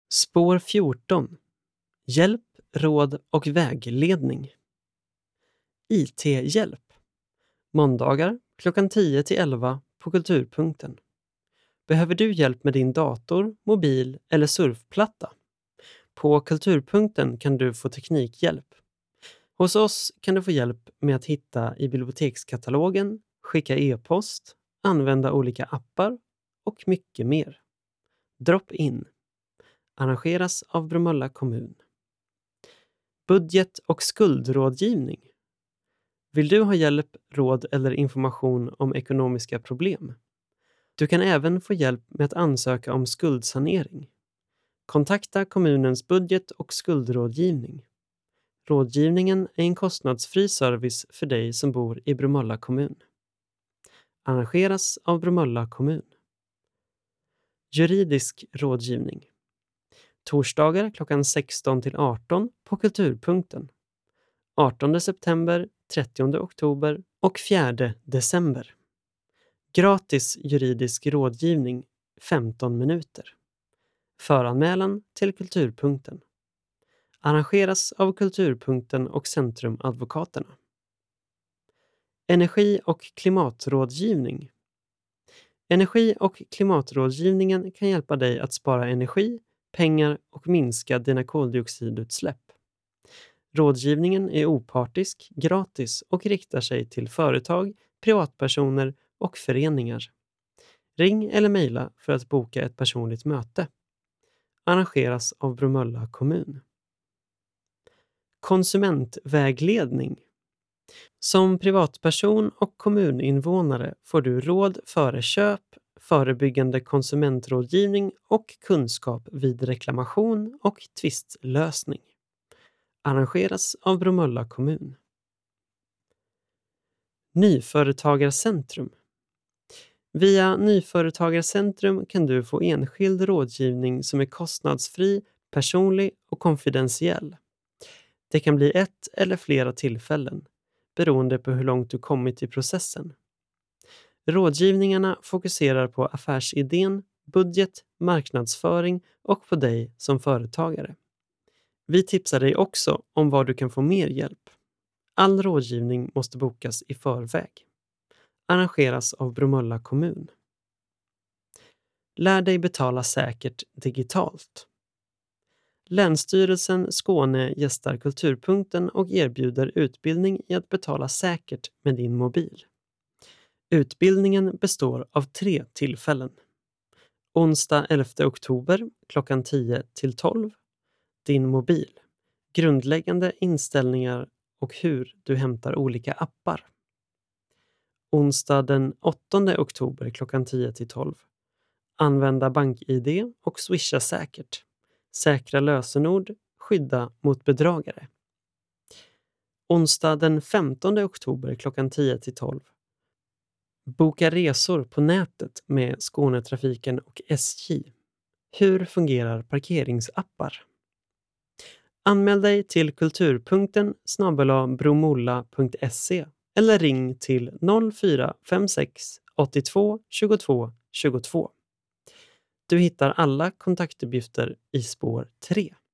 Spår 14. Hjälp, råd och vägledning. IT-hjälp. Måndagar klockan 10 till 11 på Kulturpunkten. Behöver du hjälp med din dator, mobil eller surfplatta? På Kulturpunkten kan du få teknikhjälp. Hos oss kan du få hjälp med att hitta i bibliotekskatalogen, skicka e-post, använda olika appar och mycket mer. Drop in. Arrangeras av Bromölla kommun. Budget- och skuldrådgivning. Vill du ha hjälp, råd eller information om ekonomiska problem? Du kan även få hjälp med att ansöka om skuldsanering. Kontakta kommunens budget- och skuldrådgivning. Rådgivningen är en kostnadsfri service för dig som bor i Bromölla kommun. Arrangeras av Bromölla kommun. Juridisk rådgivning. Torsdagar klockan 16 till 18 på Kulturpunkten. 18 september, 30 oktober och 4 december. Gratis juridisk rådgivning 15 minuter. Föranmälan till Kulturpunkten. Arrangeras av Kulturpunkten och Centrumadvokaterna. Energi- och klimatrådgivning. Energi- och klimatrådgivningen kan hjälpa dig att spara energi, pengar och minska dina koldioxidutsläpp. Rådgivningen är opartisk, gratis och riktar sig till företag, privatpersoner och föreningar. Ring eller mejla för att boka ett personligt möte. Arrangeras av Bromölla kommun. Konsumentvägledning. Som privatperson och kommuninvånare får du råd före köp, förebyggande konsumentrådgivning och kunskap vid reklamation och tvistlösning. Arrangeras av Bromölla kommun. Nyföretagarcentrum. Via Nyföretagarcentrum kan du få enskild rådgivning som är kostnadsfri, personlig och konfidentiell. Det kan bli ett eller flera tillfällen, beroende på hur långt du kommit i processen. Rådgivningarna fokuserar på affärsidén, budget, marknadsföring och på dig som företagare. Vi tipsar dig också om var du kan få mer hjälp. All rådgivning måste bokas i förväg. Arrangeras av Bromölla kommun. Lär dig betala säkert digitalt. Länsstyrelsen Skåne gästar Kulturpunkten och erbjuder utbildning i att betala säkert med din mobil. Utbildningen består av 3 tillfällen. Onsdag 11 oktober klockan 10 till 12. Din mobil. Grundläggande inställningar och hur du hämtar olika appar. Onsdag den 8 oktober klockan 10 till 12. Använda BankID och swisha säkert. Säkra lösenord, skydda mot bedragare. Onsdag den 15 oktober klockan 10 till 12. Boka resor på nätet med Skånetrafiken och SJ. Hur fungerar parkeringsappar? Anmäl dig till kulturpunkten @bromolla.se eller ring till 0456 82 22 22. Du hittar alla kontaktuppgifter i spår 3.